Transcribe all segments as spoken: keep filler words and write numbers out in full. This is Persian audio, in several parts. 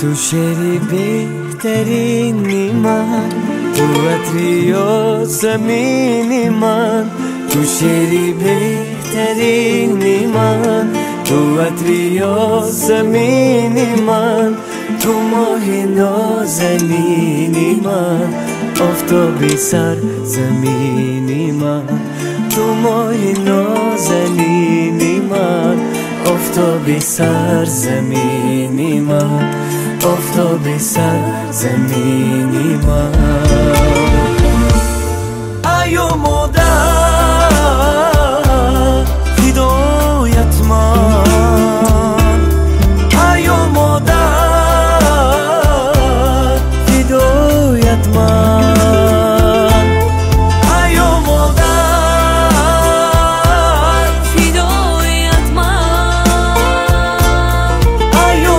تو شعری بهترینی من، تو عطری و زمینی من. تو شعری بهترینی من، تو عطری و زمینی من. تو ماه نازنینی من، آفتابی سر زمینی من. تو ماه نازنینی من، آفتابی سر زمینی من. آفتابی سر زمینی من. ایو مادر هدایت من، ایو مادر هدایت من. ایو مادر هدایت من، ایو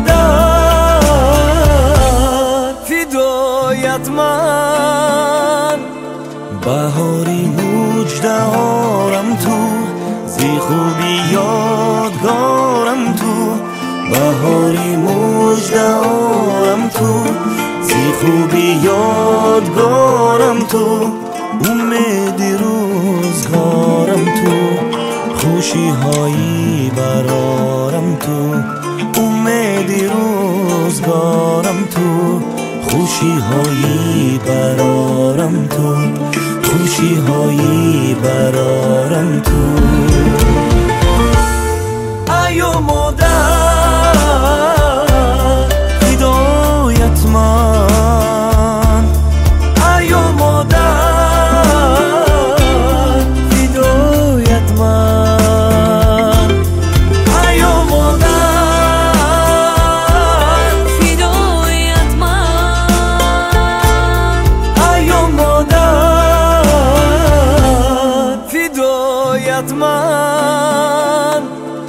مادر هدایت من. بهاری مجدهارم تو، زی خوبی یادگارم تو. بهاری مجدهارم تو، زی خوبی یادگارم تو. امید روزگارم تو، خوشی هایی برارم تو. امید روزگارم تو، خوشی هایی برارم تو. خوشی هایی برارم تو. ایو مادر هدایت من، ایو مادر هدایت من. ایو مادر هدایت من، ایو مادر هدایت من.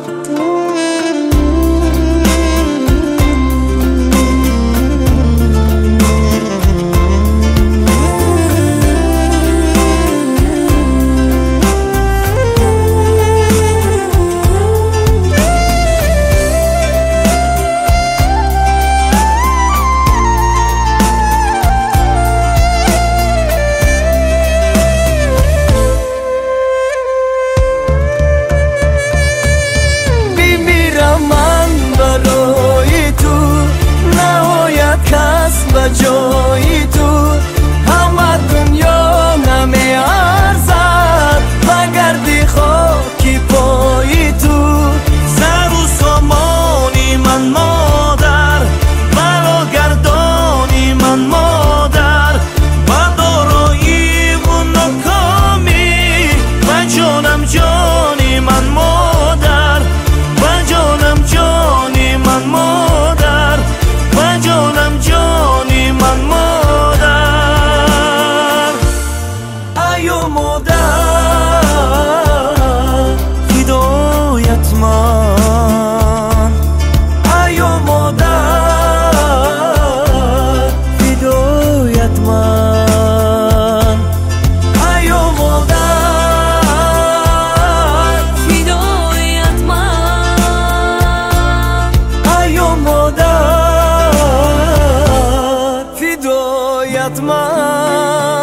جایی تو همه دنیا نمیارزد، بگردی خاکی پایی تو. سر و سامانی من مادر، بلا گردانی من مادر. با دارایی و ناکامی، و جانم جانی من مادر. و جانم جانی من مادر، و جانم جانی من مادر. ایو مادر هدایت من، ایو مادر هدایت من. ایو مادر هدایت من، ایو مادر هدایت من.